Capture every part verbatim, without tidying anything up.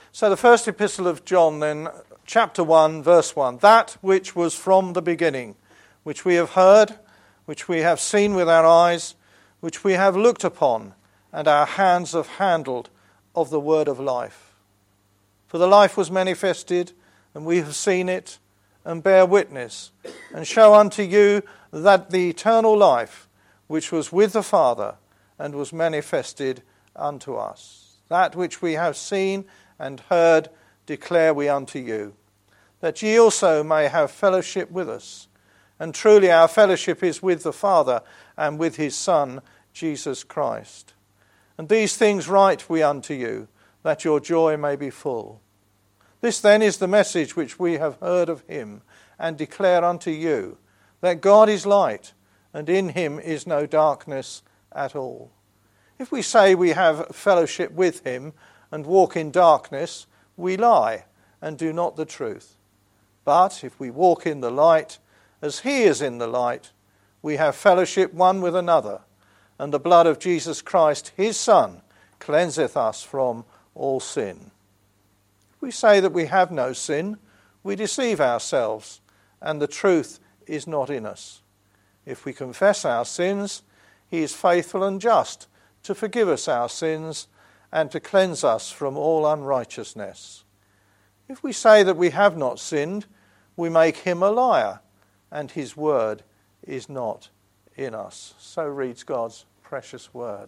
So the first epistle of John then, chapter one, verse one, that which was from the beginning, which we have heard, which we have seen with our eyes, which we have looked upon, and our hands have handled of the word of life. For the life was manifested, and we have seen it, and bear witness, and show unto you that the eternal life, which was with the Father, and was manifested unto us. That which we have seen and heard declare we unto you, that ye also may have fellowship with us. And truly our fellowship is with the Father and with his Son, Jesus Christ. And these things write we unto you, that your joy may be full. This then is the message which we have heard of him, and declare unto you, that God is light, and in him is no darkness at all. If we say we have fellowship with him, and walk in darkness, we lie, and do not the truth. But if we walk in the light, as he is in the light, we have fellowship one with another, and the blood of Jesus Christ, his Son, cleanseth us from all sin. If we say that we have no sin, we deceive ourselves, and the truth is not in us. If we confess our sins, he is faithful and just to forgive us our sins and to cleanse us from all unrighteousness. If we say that we have not sinned, we make him a liar, and his word is not in us. So reads God's precious word.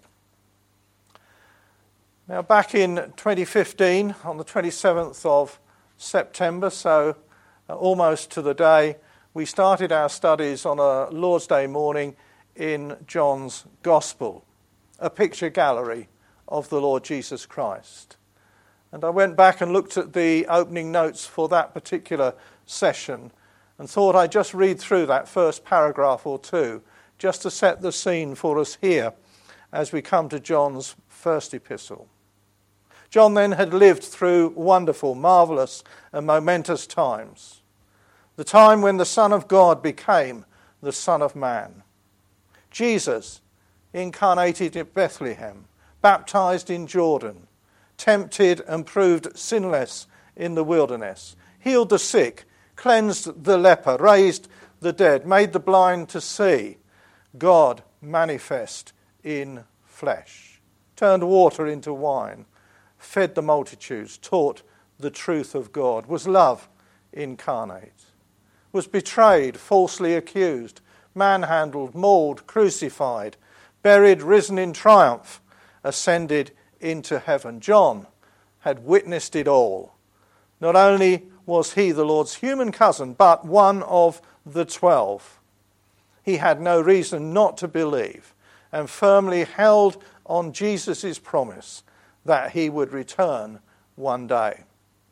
Now, back in twenty fifteen, on the twenty-seventh of September, so uh, almost to the day, we started our studies on a Lord's Day morning in John's Gospel, a picture gallery of the Lord Jesus Christ. And I went back and looked at the opening notes for that particular session and thought I'd just read through that first paragraph or two just to set the scene for us here as we come to John's first epistle. John then had lived through wonderful, marvellous and momentous times. The time when the Son of God became the Son of Man. Jesus, incarnated at Bethlehem, baptized in Jordan, tempted and proved sinless in the wilderness, healed the sick, cleansed the leper, raised the dead, made the blind to see, God manifest in flesh, turned water into wine, fed the multitudes, taught the truth of God, was love incarnate, was betrayed, falsely accused, manhandled, mauled, crucified, buried, risen in triumph, ascended into heaven. John had witnessed it all. Not only was he the Lord's human cousin, but one of the twelve. He had no reason not to believe and firmly held on Jesus' promise that he would return one day.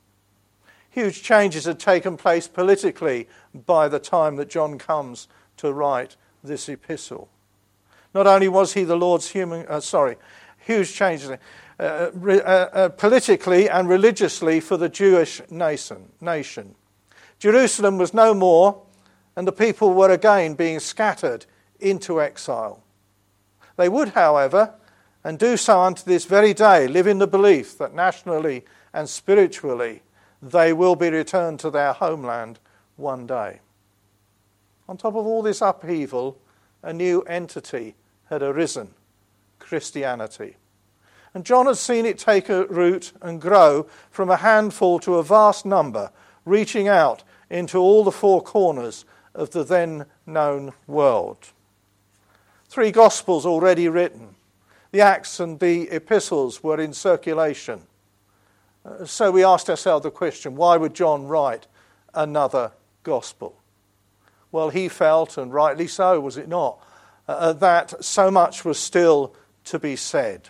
Huge changes had taken place politically by the time that John comes to write this epistle. Not only was he the Lord's human, uh, sorry, huge changes uh, uh, uh, politically and religiously for the Jewish nation. nation. Jerusalem was no more, and the people were again being scattered into exile. They would, however, and do so unto this very day, live in the belief that nationally and spiritually they will be returned to their homeland one day. On top of all this upheaval, a new entity had arisen, Christianity. And John had seen it take a root and grow from a handful to a vast number, reaching out into all the four corners of the then known world. Three Gospels already written. The Acts and the Epistles were in circulation. Uh, so we asked ourselves the question, why would John write another Gospel? Well, he felt, and rightly so, was it not, uh, that so much was still to be said.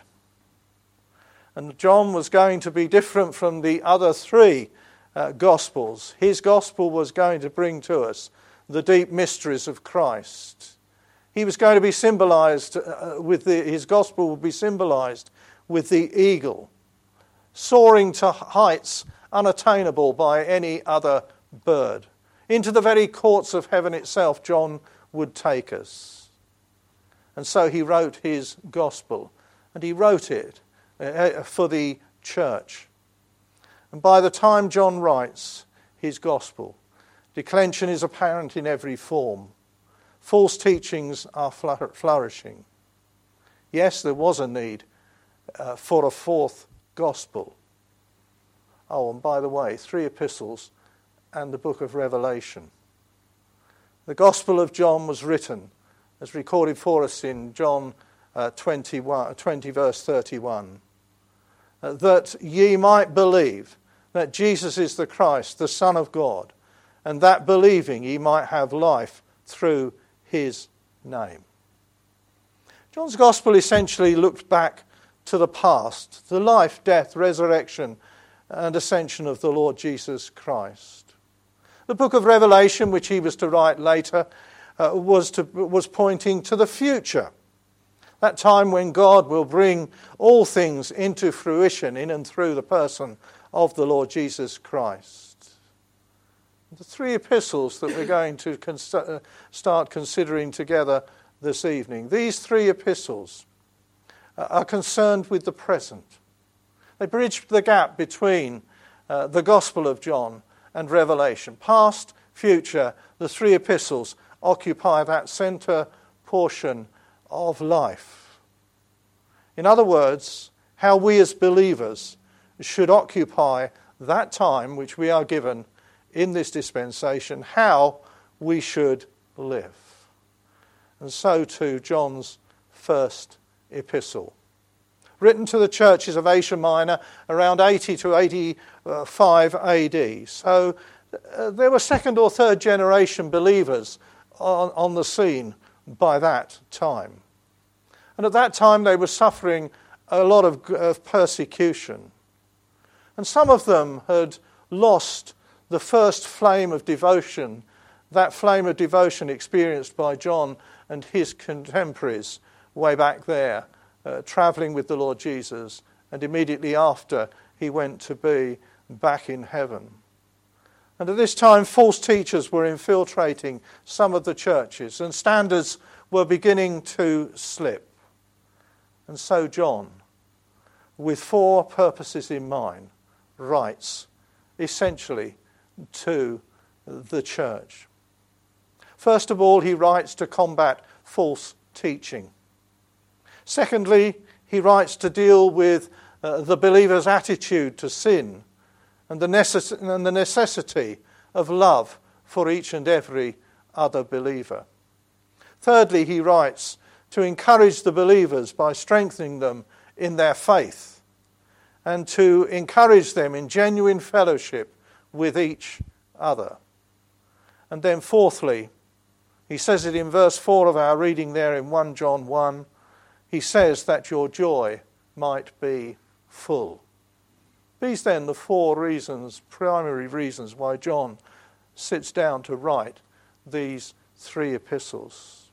And John was going to be different from the other three uh, Gospels. His Gospel was going to bring to us the deep mysteries of Christ. He was going to be symbolized uh, with the, his Gospel would be symbolized with the eagle, soaring to heights unattainable by any other bird. Into the very courts of heaven itself, John would take us. And so he wrote his Gospel, and he wrote it uh, for the church. And by the time John writes his gospel, declension is apparent in every form. False teachings are flourishing. Yes, there was a need uh, for a fourth gospel. Oh, and by the way, three epistles and the book of Revelation. The Gospel of John was written, as recorded for us in John uh, twenty-one, twenty, verse thirty-one, uh, that ye might believe that Jesus is the Christ, the Son of God, and that believing ye might have life through his name. John's Gospel essentially looked back to the past, the life, death, resurrection, and ascension of the Lord Jesus Christ. The book of Revelation, which he was to write later, uh, was, to, was pointing to the future, that time when God will bring all things into fruition in and through the person of the Lord Jesus Christ. The three epistles that we're going to cons- uh, start considering together this evening, these three epistles uh, are concerned with the present. They bridge the gap between uh, the Gospel of John and Revelation. Past, future, the three epistles occupy that centre portion of life. In other words, how we as believers should occupy that time which we are given in this dispensation, how we should live. And so too John's first epistle, written to the churches of Asia Minor around eighty to eighty-five A D. So uh, there were second or third generation believers on, on the scene by that time. And at that time they were suffering a lot of, of persecution. And some of them had lost the first flame of devotion, that flame of devotion experienced by John and his contemporaries way back there, uh, travelling with the Lord Jesus, and immediately after he went to be back in heaven. And at this time, false teachers were infiltrating some of the churches, and standards were beginning to slip. And so John, with four purposes in mind, writes essentially to the church. First of all, he writes to combat false teaching. Secondly, he writes to deal with uh, the believer's attitude to sin and the, necess- and the necessity of love for each and every other believer. Thirdly, he writes to encourage the believers by strengthening them in their faith and to encourage them in genuine fellowship with each other. And then fourthly, he says it in verse four of our reading there in First John one, he says that your joy might be full. These then the four reasons, primary reasons why John sits down to write these three epistles.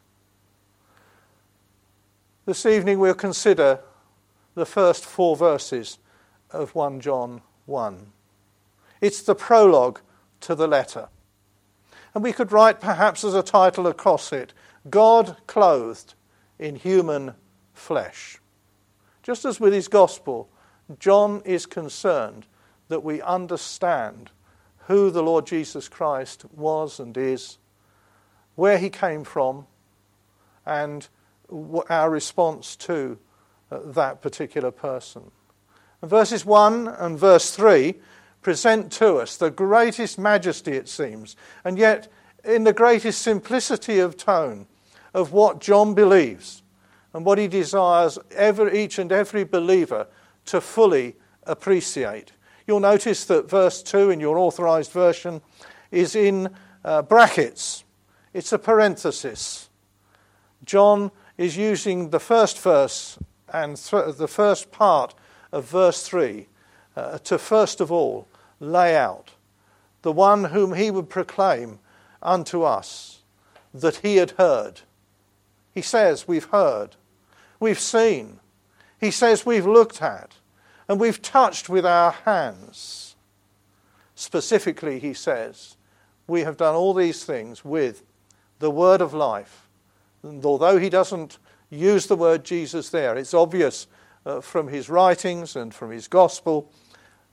This evening we'll consider the first four verses of First John one. It's the prologue to the letter. And we could write perhaps as a title across it, God clothed in human flesh. Just as with his gospel, John is concerned that we understand who the Lord Jesus Christ was and is, where he came from, and our response to that particular person. And verses one and verse three present to us the greatest majesty, it seems, and yet in the greatest simplicity of tone of what John believes and what he desires every, each and every believer to fully appreciate. You'll notice that verse two in your authorized version is in uh, brackets. It's a parenthesis. John is using the first verse and th- the first part of verse three uh, to first of all lay out the one whom he would proclaim unto us that he had heard. He says we've heard, we've seen. He says we've looked at, and we've touched with our hands. Specifically, he says, we have done all these things with the word of life. And although he doesn't use the word Jesus there, it's obvious uh, from his writings and from his gospel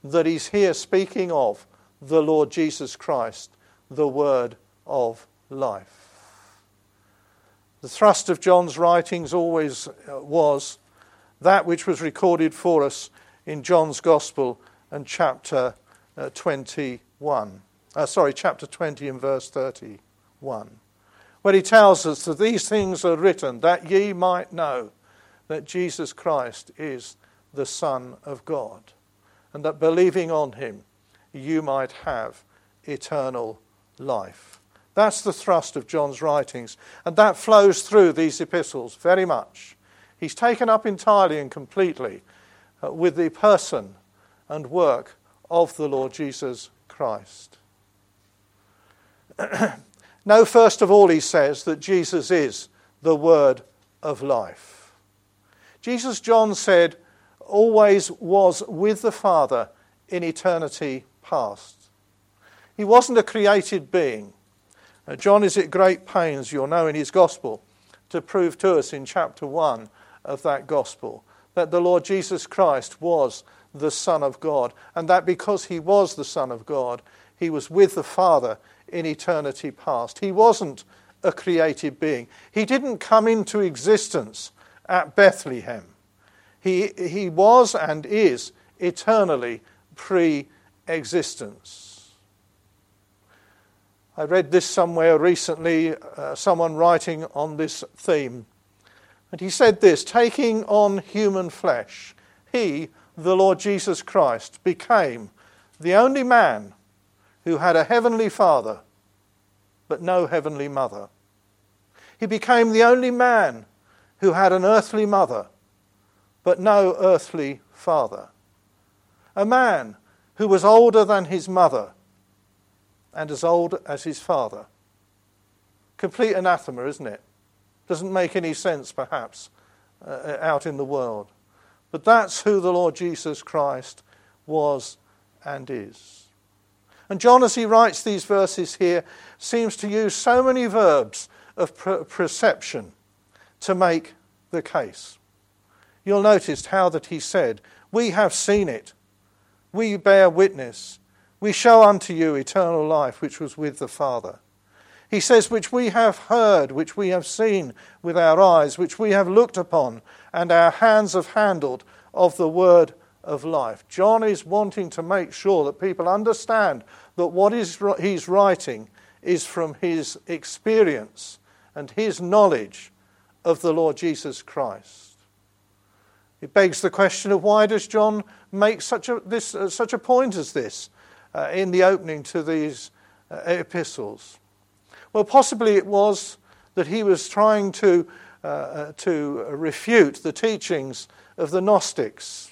that he's here speaking of the Lord Jesus Christ, the word of life. The thrust of John's writings always was that which was recorded for us in John's Gospel and chapter uh, twenty-one. Uh, sorry, chapter twenty and verse thirty-one, where he tells us that these things are written that ye might know that Jesus Christ is the Son of God, and that believing on him you might have eternal life. That's the thrust of John's writings, and that flows through these epistles very much. He's taken up entirely and completely uh, with the person and work of the Lord Jesus Christ. Know first of all, he says, that Jesus is the word of life. Jesus, John said, always was with the Father in eternity past. He wasn't a created being. Uh, John is at great pains, you'll know in his gospel, to prove to us in chapter one of that gospel that the Lord Jesus Christ was the Son of God, and that because he was the Son of God, he was with the Father in eternity past. He wasn't a created being. He didn't come into existence at Bethlehem. He, he was and is eternally pre-existence. I read this somewhere recently, uh, someone writing on this theme. And he said this: taking on human flesh, he, the Lord Jesus Christ, became the only man who had a heavenly father, but no heavenly mother. He became the only man who had an earthly mother, but no earthly father. A man who was older than his mother and as old as his father. Complete anathema, isn't it? Doesn't make any sense, perhaps, uh, out in the world. But that's who the Lord Jesus Christ was and is. And John, as he writes these verses here, seems to use so many verbs of per- perception to make the case. You'll notice how that he said, we have seen it, we bear witness, we show unto you eternal life which was with the Father. He says, which we have heard, which we have seen with our eyes, which we have looked upon, and our hands have handled of the word of life. John is wanting to make sure that people understand that what is, he's writing is from his experience and his knowledge of the Lord Jesus Christ. It begs the question of why does John make such a, this, uh, such a point as this uh, in the opening to these uh, epistles? Well, possibly it was that he was trying to, uh, uh, to refute the teachings of the Gnostics.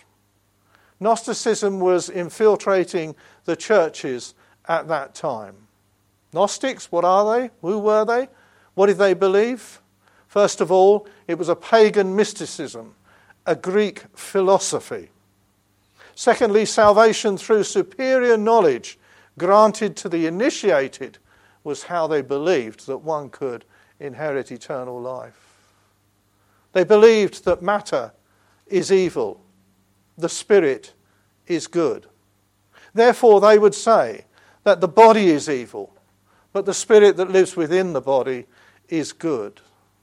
Gnosticism was infiltrating the churches at that time. Gnostics, what are they? Who were they? What did they believe? First of all, it was a pagan mysticism, a Greek philosophy. Secondly, salvation through superior knowledge granted to the initiated was how they believed that one could inherit eternal life. They believed that matter is evil, the spirit is good. Therefore, they would say that the body is evil, but the spirit that lives within the body is good.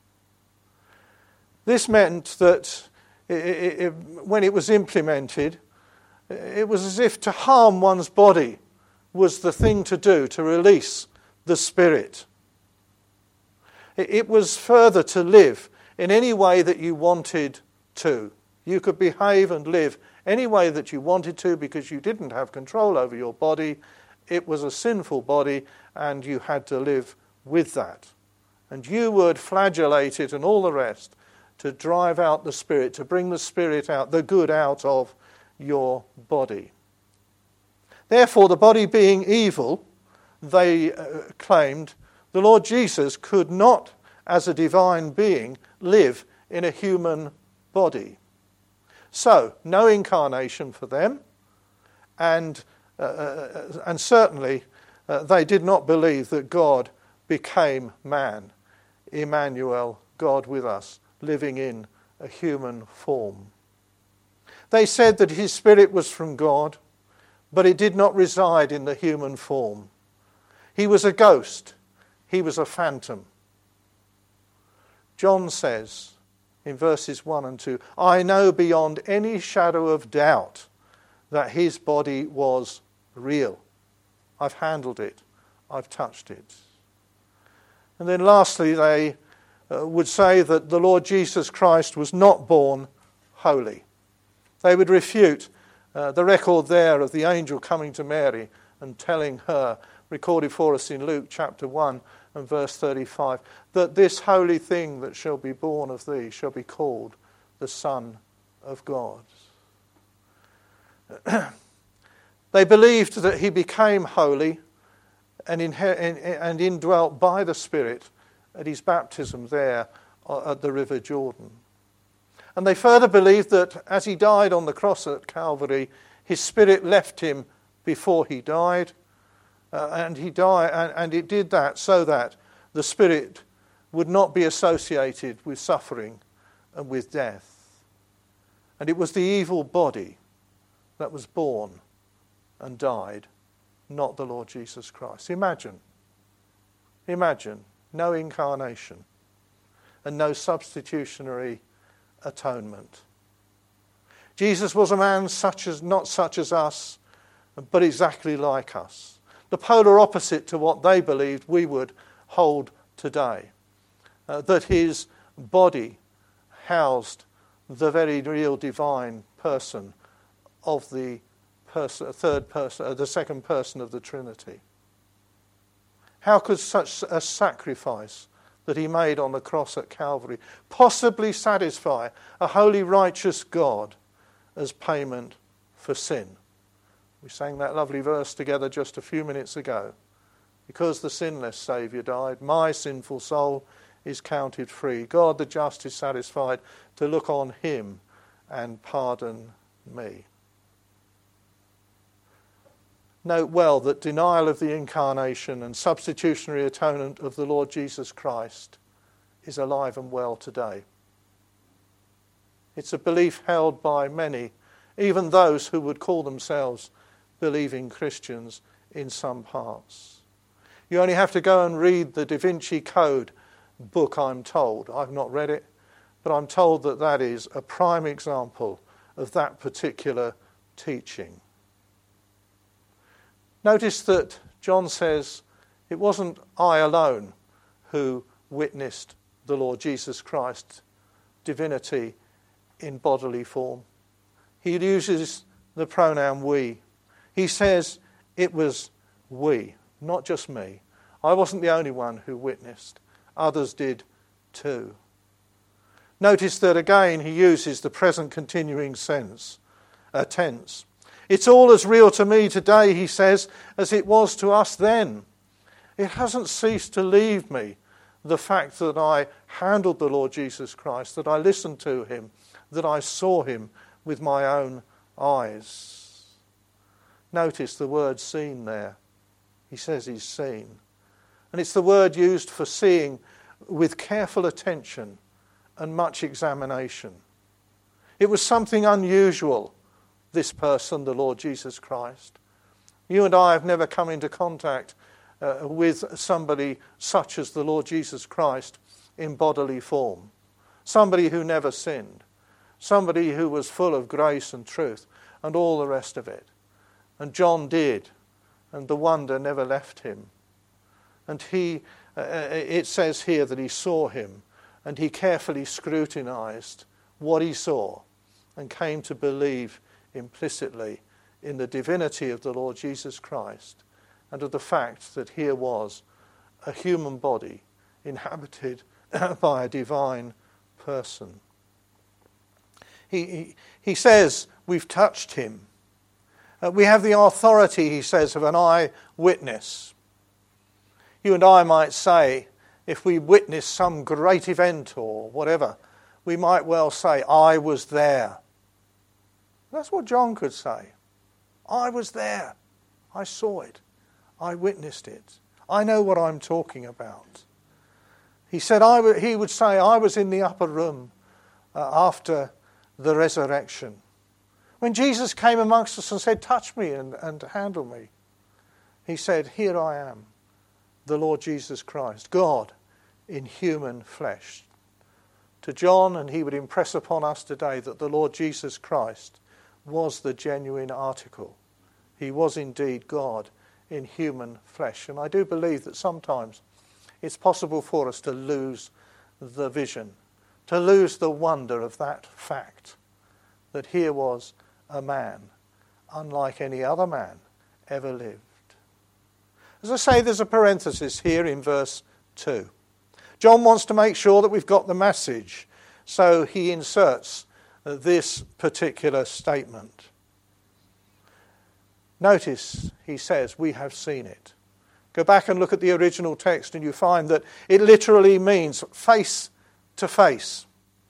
This meant that it, it, it, when it was implemented, it was as if to harm one's body was the thing to do, to release the spirit. It, it was further to live in any way that you wanted to. You could behave and live any way that you wanted to because you didn't have control over your body. It was a sinful body and you had to live with that. And you would flagellate it and all the rest to drive out the spirit, to bring the spirit out, the good out of your body. Therefore, the body being evil, they uh, claimed, the Lord Jesus could not, as a divine being, live in a human body. So, no incarnation for them, and uh, uh, and certainly uh, they did not believe that God became man, Emmanuel, God with us, living in a human form. They said that his spirit was from God, but it did not reside in the human form. He was a ghost. He was a phantom. John says in verses one and two, I know beyond any shadow of doubt that his body was real. I've handled it. I've touched it. And then lastly, they uh, would say that the Lord Jesus Christ was not born holy. They would refute uh, the record there of the angel coming to Mary and telling her, recorded for us in Luke chapter one and verse thirty-five, that this holy thing that shall be born of thee shall be called the Son of God. They believed that he became holy and, inher- and indwelt by the Spirit at his baptism there at the River Jordan. And they further believed that as he died on the cross at Calvary, his spirit left him before he died, uh, and he died, and, and it did that so that the spirit would not be associated with suffering and with death. And it was the evil body that was born and died, not the Lord Jesus Christ. Imagine, imagine no incarnation and no substitutionary atonement. Jesus was a man such as not such as us, but exactly like us. The polar opposite to what they believed we would hold today. Uh, that his body housed the very real divine person of the person, third person, uh, the second person of the Trinity. How could such a sacrifice that he made on the cross at Calvary possibly satisfy a holy, righteous God as payment for sin? We sang that lovely verse together just a few minutes ago. Because the sinless Saviour died, my sinful soul is counted free. God the just is satisfied to look on him and pardon me. Note well that denial of the incarnation and substitutionary atonement of the Lord Jesus Christ is alive and well today. It's a belief held by many, even those who would call themselves believing Christians in some parts. You only have to go and read the Da Vinci Code book, I'm told. I've not read it, but I'm told that that is a prime example of that particular teaching. Notice that John says it wasn't I alone who witnessed the Lord Jesus Christ's divinity in bodily form. He uses the pronoun we. He says it was we, not just me. I wasn't the only one who witnessed. Others did too. Notice that again he uses the present continuing sense, uh, tense. It's all as real to me today, he says, as it was to us then. It hasn't ceased to leave me, the fact that I handled the Lord Jesus Christ, that I listened to him, that I saw him with my own eyes. Notice the word seen there. He says he's seen. And it's the word used for seeing with careful attention and much examination. It was something unusual, this person, the Lord Jesus Christ. You and I have never come into contact uh, with somebody such as the Lord Jesus Christ in bodily form. Somebody who never sinned. Somebody who was full of grace and truth and all the rest of it. And John did, and the wonder never left him. And he, uh, it says here that he saw him, and he carefully scrutinized what he saw, and came to believe implicitly in the divinity of the Lord Jesus Christ, and of the fact that here was a human body inhabited by a divine person. He, he, he says, we've touched him. Uh, we have the authority, he says, of an eyewitness. You and I might say, if we witness some great event or whatever, we might well say, I was there. That's what John could say. I was there. I saw it. I witnessed it. I know what I'm talking about. He said, I w- he would say, I was in the upper room uh, after the resurrection. When Jesus came amongst us and said, touch me and, and handle me, he said, here I am, the Lord Jesus Christ, God in human flesh. To John, and he would impress upon us today that the Lord Jesus Christ was the genuine article. He was indeed God in human flesh. And I do believe that sometimes it's possible for us to lose the vision, to lose the wonder of that fact, that here was a man unlike any other man ever lived. As I say, there's a parenthesis here in verse two. John wants to make sure that we've got the message, so he inserts this particular statement. Notice, he says, we have seen it. Go back and look at the original text and you find that it literally means face to face.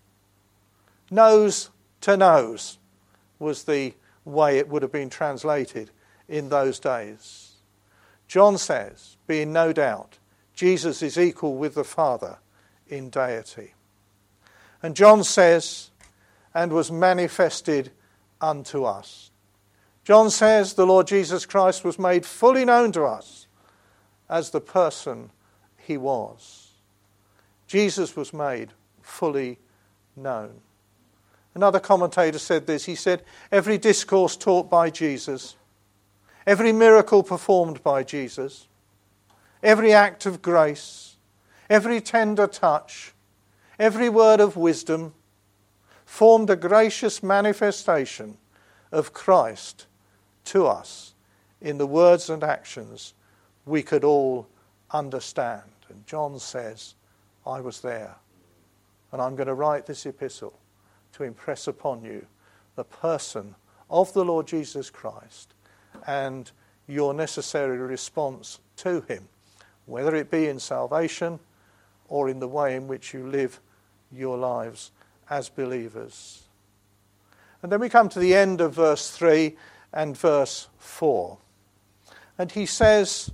Nose to nose was the way it would have been translated in those days. John says, be in no doubt, Jesus is equal with the Father in deity. And John says, and was manifested unto us. John says the Lord Jesus Christ was made fully known to us as the person he was. Jesus was made fully known. Another commentator said this. He said, every discourse taught by Jesus, every miracle performed by Jesus, every act of grace, every tender touch, every word of wisdom formed a gracious manifestation of Christ to us in the words and actions we could all understand. And John says, I was there. And I'm going to write this epistle to impress upon you the person of the Lord Jesus Christ and your necessary response to him, whether it be in salvation or in the way in which you live your lives as believers. And then we come to the end of verse three and verse four. And he says,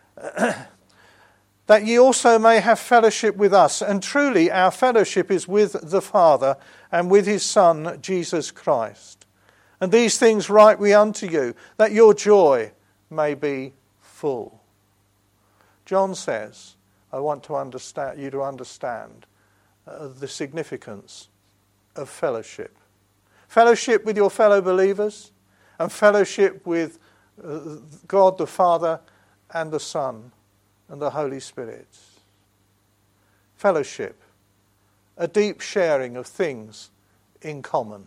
that ye also may have fellowship with us. And truly our fellowship is with the Father and with his Son, Jesus Christ. And these things write we unto you, that your joy may be full. John says, I want to understand you to understand uh, the significance of fellowship. Fellowship with your fellow believers and fellowship with uh, God the Father and the Son and the Holy Spirit. Fellowship, a deep sharing of things in common.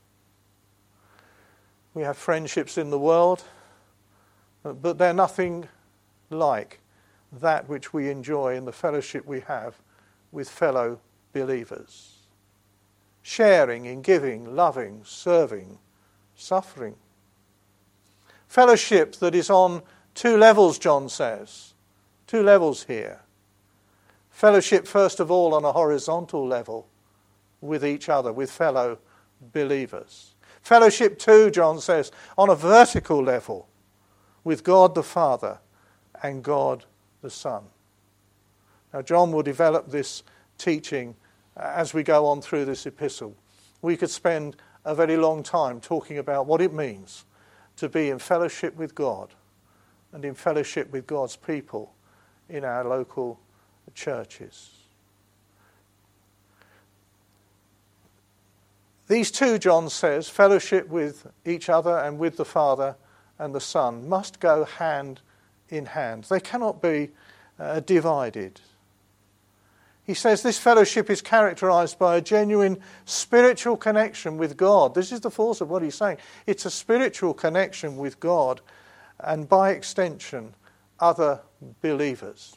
We have friendships in the world, but they're nothing like that which we enjoy in the fellowship we have with fellow believers. Sharing in giving, loving, serving, suffering. Fellowship that is on two levels, John says. Two levels here. Fellowship, first of all, on a horizontal level with each other, with fellow believers. Fellowship, too, John says, on a vertical level with God the Father and God the Son. Now, John will develop this teaching as we go on through this epistle. We could spend a very long time talking about what it means to be in fellowship with God and in fellowship with God's people in our local churches. These two, John says, fellowship with each other and with the Father and the Son, must go hand in hand. They cannot be uh, divided. He says this fellowship is characterized by a genuine spiritual connection with God. This is the force of what he's saying. It's a spiritual connection with God and, by extension, other believers.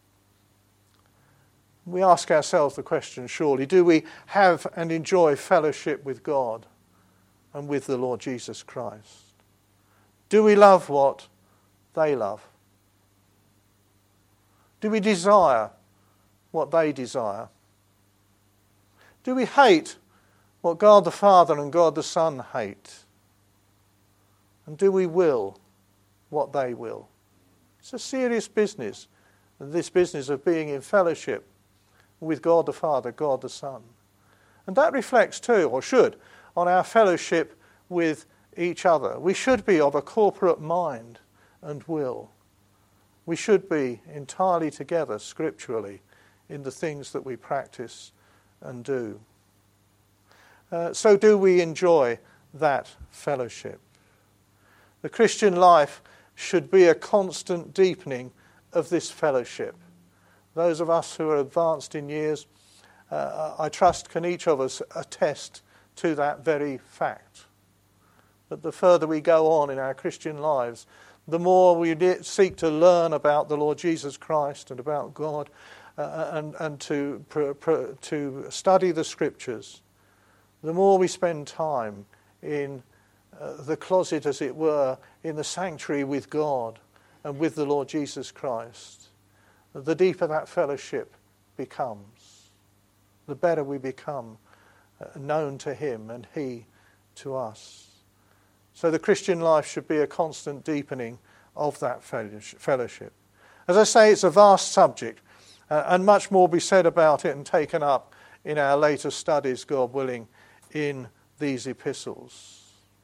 We ask ourselves the question, surely, do we have and enjoy fellowship with God and with the Lord Jesus Christ? Do we love what they love? Do we desire what they desire? Do we hate what God the Father and God the Son hate? And do we will what they will? It's a serious business, this business of being in fellowship with God the Father, God the Son. And that reflects too, or should, on our fellowship with each other. We should be of a corporate mind and will. We should be entirely together scripturally in the things that we practice and do. Uh, so do we enjoy that fellowship. The Christian life should be a constant deepening of this fellowship. Those of us who are advanced in years, uh, I trust, can each of us attest to that very fact. That the further we go on in our Christian lives, the more we seek to learn about the Lord Jesus Christ and about God, uh, and, and to, pr- pr- to study the Scriptures, the more we spend time in uh, the closet, as it were, in the sanctuary with God and with the Lord Jesus Christ, the deeper that fellowship becomes, the better we become uh, known to Him and He to us. So the Christian life should be a constant deepening of that fellowship. As I say, it's a vast subject, uh, and much more be said about it and taken up in our later studies, God willing, in these epistles.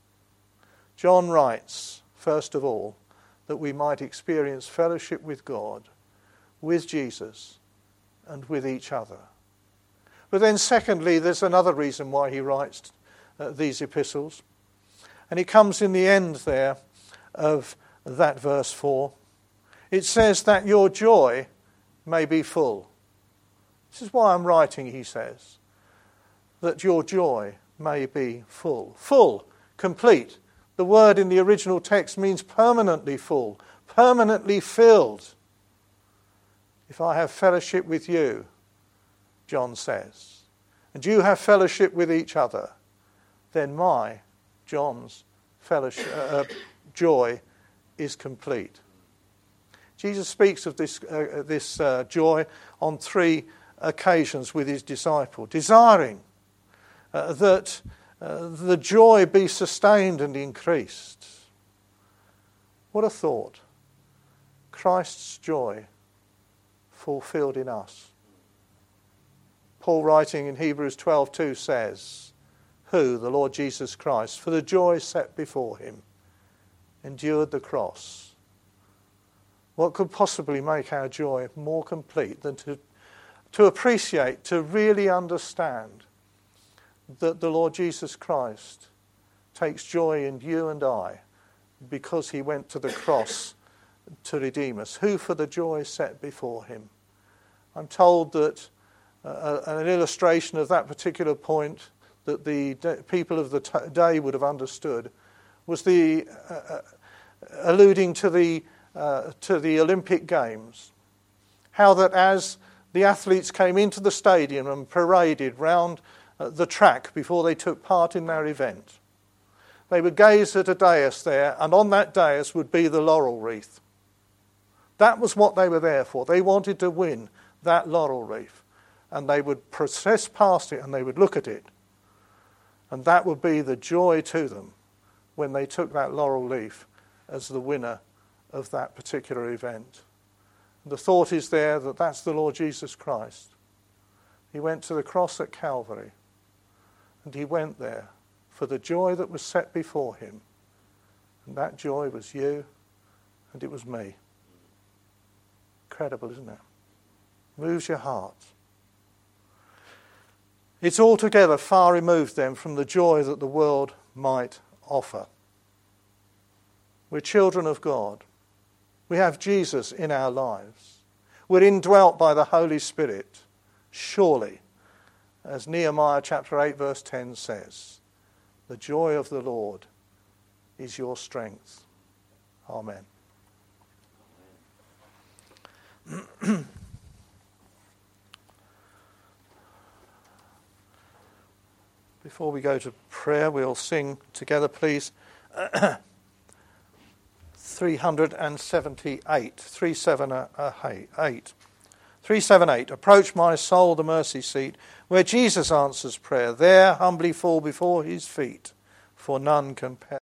John writes, first of all, that we might experience fellowship with God, with Jesus, and with each other. But then secondly, there's another reason why he writes uh, these epistles. And it comes in the end there of that verse four. It says that your joy may be full. This is why I'm writing, he says, that your joy may be full. Full, complete. The word in the original text means permanently full, permanently filled. If I have fellowship with you, John says, and you have fellowship with each other, then my, John's, fellowship, uh, joy is complete. Jesus speaks of this, uh, this uh, joy on three occasions with his disciple, desiring uh, that uh, the joy be sustained and increased. What a thought. Christ's joy fulfilled in us. Paul, writing in Hebrews twelve two, says, who, the Lord Jesus Christ, for the joy set before him, endured the cross. What could possibly make our joy more complete than to, to appreciate, to really understand that the Lord Jesus Christ takes joy in you and I because he went to the cross to redeem us, who for the joy set before him. I'm told that uh, an illustration of that particular point that the people of the t- day would have understood was the uh, alluding to the uh, to the Olympic Games. How that as the athletes came into the stadium and paraded round uh, the track before they took part in their event, they would gaze at a dais there, and on that dais would be the laurel wreath. That was what they were there for. They wanted to win that laurel wreath, and they would process past it and they would look at it. And that would be the joy to them when they took that laurel leaf as the winner of that particular event. And the thought is there that that's the Lord Jesus Christ. He went to the cross at Calvary, and he went there for the joy that was set before him. And that joy was you, and it was me. Incredible, isn't it? Moves your heart. It's altogether far removed then from the joy that the world might offer. We're children of God. We have Jesus in our lives. We're indwelt by the Holy Spirit. Surely, as Nehemiah chapter eight verse ten says, the joy of the Lord is your strength. Amen. Before we go to prayer, we'll sing together, please, three seventy-eight, three seventy-eight. three seventy-eight, approach my soul the mercy seat, where Jesus answers prayer. There humbly fall before his feet, for none compare.